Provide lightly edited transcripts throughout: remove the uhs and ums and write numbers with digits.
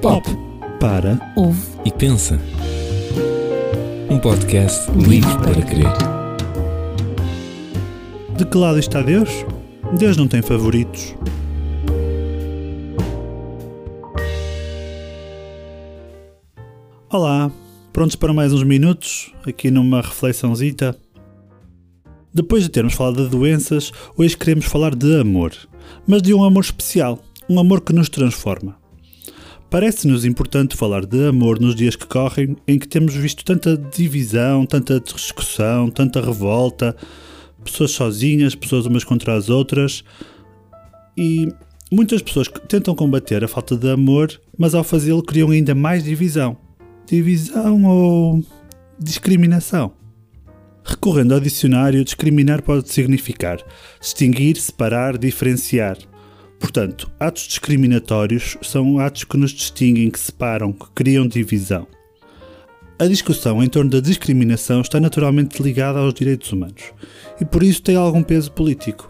Pop. Para, Ouve e pensa. Um podcast livre para crer. de que lado está Deus? Deus não tem favoritos. Olá, prontos para mais uns minutos, aqui numa reflexãozita? Depois de termos falado de doenças, hoje queremos falar de amor, mas de um amor especial, um amor que nos transforma. Parece-nos importante falar de amor nos dias que correm, em que temos visto tanta divisão, tanta discussão, tanta revolta, pessoas sozinhas, pessoas umas contra as outras, e muitas pessoas que tentam combater a falta de amor, mas ao fazê-lo criam ainda mais divisão. Divisão ou discriminação? Recorrendo ao dicionário, discriminar pode significar distinguir, separar, diferenciar. Portanto, atos discriminatórios são atos que nos distinguem, que separam, que criam divisão. A discussão em torno da discriminação está naturalmente ligada aos direitos humanos e por isso tem algum peso político.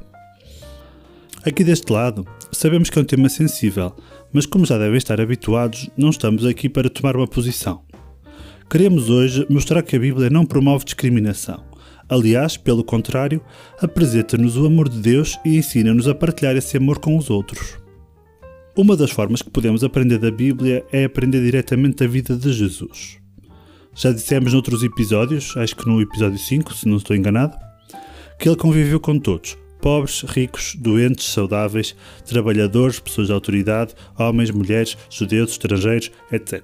Aqui deste lado, sabemos que é um tema sensível, mas como já devem estar habituados, não estamos aqui para tomar uma posição. Queremos hoje mostrar que a Bíblia não promove discriminação. Aliás, pelo contrário, apresenta-nos o amor de Deus e ensina-nos a partilhar esse amor com os outros. Uma das formas que podemos aprender da Bíblia é aprender diretamente da vida de Jesus. Já dissemos noutros episódios, acho que no episódio 5, se não estou enganado, que ele conviveu com todos, pobres, ricos, doentes, saudáveis, trabalhadores, pessoas de autoridade, homens, mulheres, judeus, estrangeiros, etc.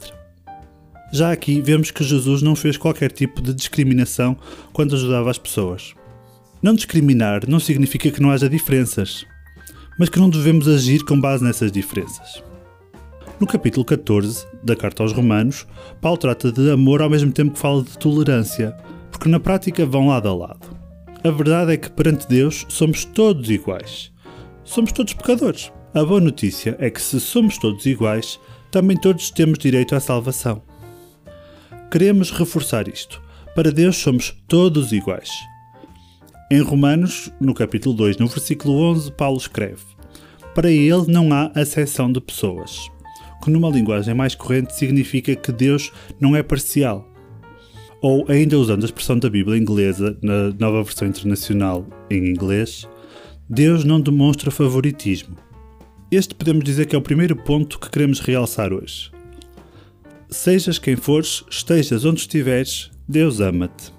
Já aqui vemos que Jesus não fez qualquer tipo de discriminação quando ajudava as pessoas. Não discriminar não significa que não haja diferenças, mas que não devemos agir com base nessas diferenças. No capítulo 14 da Carta aos Romanos, Paulo trata de amor ao mesmo tempo que fala de tolerância, porque na prática vão lado a lado. A verdade é que perante Deus somos todos iguais. Somos todos pecadores. A boa notícia é que se somos todos iguais, também todos temos direito à salvação. Queremos reforçar isto. Para Deus somos todos iguais. Em Romanos, no capítulo 2, no versículo 11, Paulo escreve: para ele não há acepção de pessoas, que numa linguagem mais corrente significa que Deus não é parcial. Ou, ainda usando a expressão da Bíblia inglesa, na nova versão internacional em inglês, Deus não demonstra favoritismo. Este podemos dizer que é o primeiro ponto que queremos realçar hoje. Sejas quem fores, estejas onde estiveres, Deus ama-te.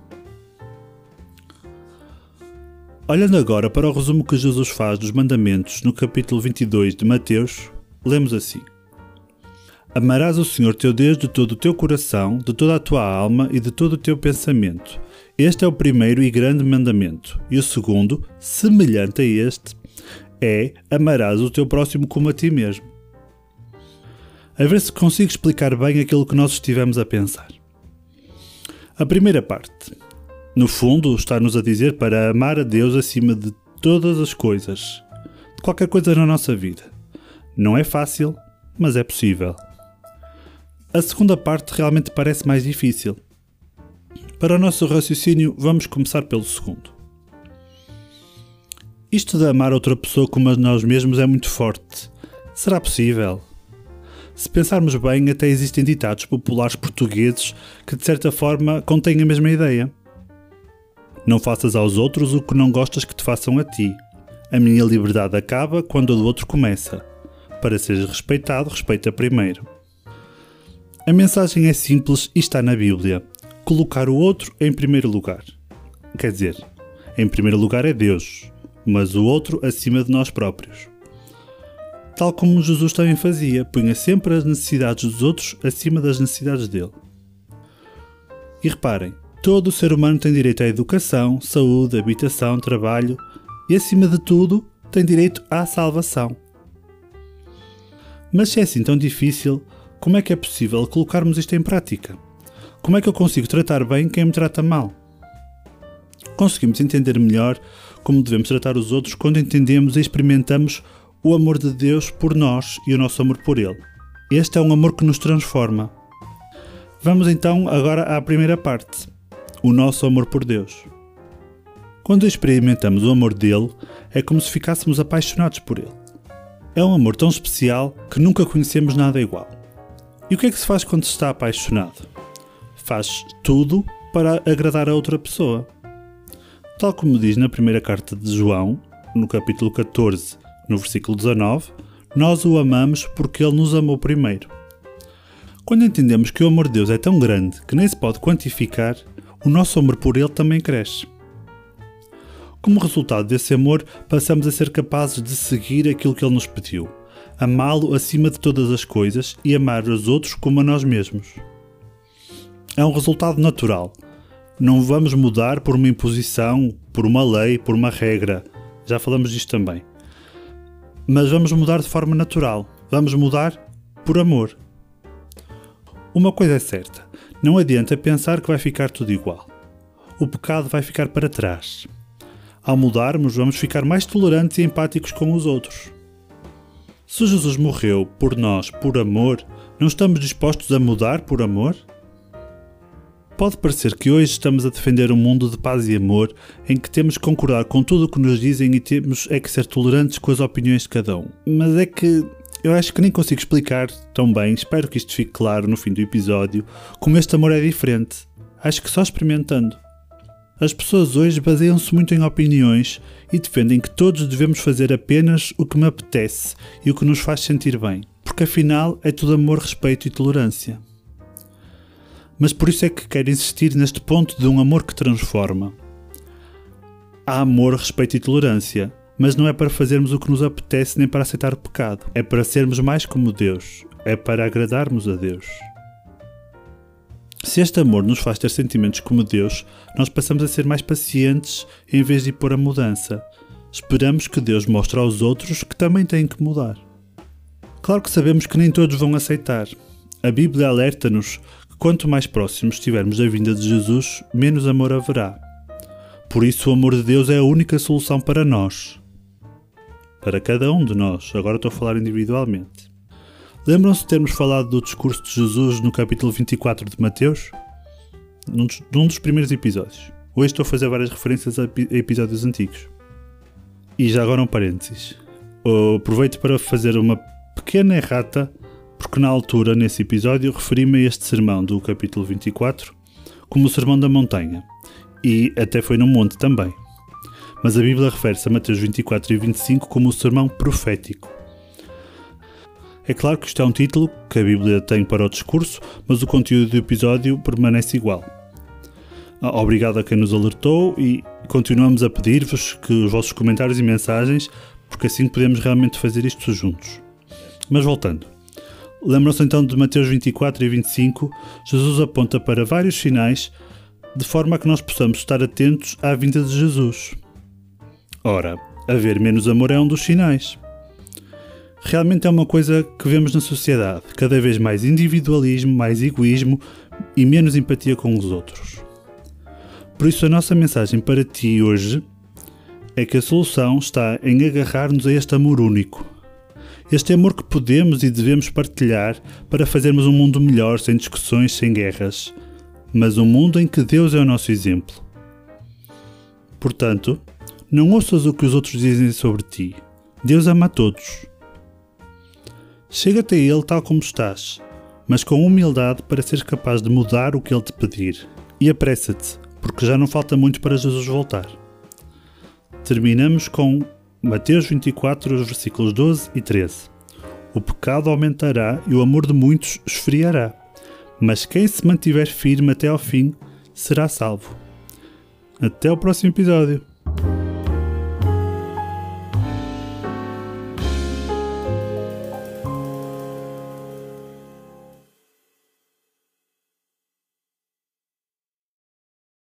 Olhando agora para o resumo que Jesus faz dos mandamentos no capítulo 22 de Mateus, lemos assim: amarás o Senhor teu Deus de todo o teu coração, de toda a tua alma e de todo o teu pensamento. Este é o primeiro e grande mandamento. E o segundo, semelhante a este, é: amarás o teu próximo como a ti mesmo. A ver se consigo explicar bem aquilo que nós estivemos a pensar. A primeira parte. No fundo, está-nos a dizer para amar a Deus acima de todas as coisas, de qualquer coisa na nossa vida. Não é fácil, mas é possível. A segunda parte realmente parece mais difícil. Para o nosso raciocínio, vamos começar pelo segundo. Isto de amar outra pessoa como a nós mesmos é muito forte. Será possível? Se pensarmos bem, até existem ditados populares portugueses que de certa forma contêm a mesma ideia. Não faças aos outros o que não gostas que te façam a ti. A minha liberdade acaba quando a do outro começa. Para seres respeitado, respeita primeiro. A mensagem é simples e está na Bíblia. Colocar o outro em primeiro lugar. Quer dizer, em primeiro lugar é Deus, mas o outro acima de nós próprios. Tal como Jesus também fazia, punha sempre as necessidades dos outros acima das necessidades dele. E reparem, todo o ser humano tem direito à educação, saúde, habitação, trabalho e, acima de tudo, tem direito à salvação. Mas se é assim tão difícil, como é que é possível colocarmos isto em prática? Como é que eu consigo tratar bem quem me trata mal? Conseguimos entender melhor como devemos tratar os outros quando entendemos e experimentamos o amor de Deus por nós e o nosso amor por Ele. Este é um amor que nos transforma. Vamos então agora à primeira parte, o nosso amor por Deus. Quando experimentamos o amor dele, é como se ficássemos apaixonados por Ele. É um amor tão especial que nunca conhecemos nada igual. E o que é que se faz quando se está apaixonado? Faz tudo para agradar a outra pessoa. Tal como diz na primeira carta de João, no capítulo 14, no versículo 19, nós o amamos porque ele nos amou primeiro. Quando entendemos que o amor de Deus é tão grande que nem se pode quantificar, o nosso amor por ele também cresce. Como resultado desse amor, passamos a ser capazes de seguir aquilo que ele nos pediu, amá-lo acima de todas as coisas e amar os outros como a nós mesmos. É um resultado natural. Não vamos mudar por uma imposição, por uma lei, por uma regra. Já falamos disto também. Mas vamos mudar de forma natural. Vamos mudar por amor. Uma coisa é certa. Não adianta pensar que vai ficar tudo igual. O pecado vai ficar para trás. Ao mudarmos, vamos ficar mais tolerantes e empáticos com os outros. Se Jesus morreu por nós por amor, não estamos dispostos a mudar por amor? Pode parecer que hoje estamos a defender um mundo de paz e amor em que temos que concordar com tudo o que nos dizem e temos que ser tolerantes com as opiniões de cada um. Mas é que eu acho que nem consigo explicar tão bem, espero que isto fique claro no fim do episódio, como este amor é diferente. Acho que só experimentando. As pessoas hoje baseiam-se muito em opiniões e defendem que todos devemos fazer apenas o que me apetece e o que nos faz sentir bem, porque afinal é tudo amor, respeito e tolerância. Mas por isso é que quero insistir neste ponto de um amor que transforma. Há amor, respeito e tolerância, mas não é para fazermos o que nos apetece nem para aceitar o pecado. É para sermos mais como Deus, é para agradarmos a Deus. Se este amor nos faz ter sentimentos como Deus, nós passamos a ser mais pacientes em vez de impor a mudança. Esperamos que Deus mostre aos outros que também têm que mudar. Claro que sabemos que nem todos vão aceitar. A Bíblia alerta-nos que quanto mais próximos estivermos da vinda de Jesus, menos amor haverá. Por isso o amor de Deus é a única solução para nós. Para cada um de nós. Agora estou a falar individualmente. Lembram-se de termos falado do discurso de Jesus no capítulo 24 de Mateus? Num dos primeiros episódios. Hoje estou a fazer várias referências a episódios antigos. E já agora um parênteses. Aproveito para fazer uma pequena errata, porque na altura, nesse episódio, referi-me a este sermão do capítulo 24 como o Sermão da Montanha. E até foi num monte também. Mas a Bíblia refere-se a Mateus 24 e 25 como o sermão profético. É claro que isto é um título que a Bíblia tem para o discurso, mas o conteúdo do episódio permanece igual. Obrigado a quem nos alertou e continuamos a pedir-vos que os vossos comentários e mensagens, porque assim podemos realmente fazer isto juntos. Mas voltando. Lembram-se então de Mateus 24 e 25, Jesus aponta para vários sinais de forma a que nós possamos estar atentos à vinda de Jesus. Ora, haver menos amor é um dos sinais. Realmente é uma coisa que vemos na sociedade, cada vez mais individualismo, mais egoísmo e menos empatia com os outros. Por isso a nossa mensagem para ti hoje é que a solução está em agarrar-nos a este amor único. Este amor que podemos e devemos partilhar para fazermos um mundo melhor, sem discussões, sem guerras, mas um mundo em que Deus é o nosso exemplo. Portanto, não ouças o que os outros dizem sobre ti. Deus ama a todos. Chega-te a Ele tal como estás, mas com humildade para seres capaz de mudar o que Ele te pedir. E apressa-te, porque já não falta muito para Jesus voltar. Terminamos com Mateus 24, os versículos 12 e 13. O pecado aumentará e o amor de muitos esfriará, mas quem se mantiver firme até ao fim será salvo. Até o próximo episódio.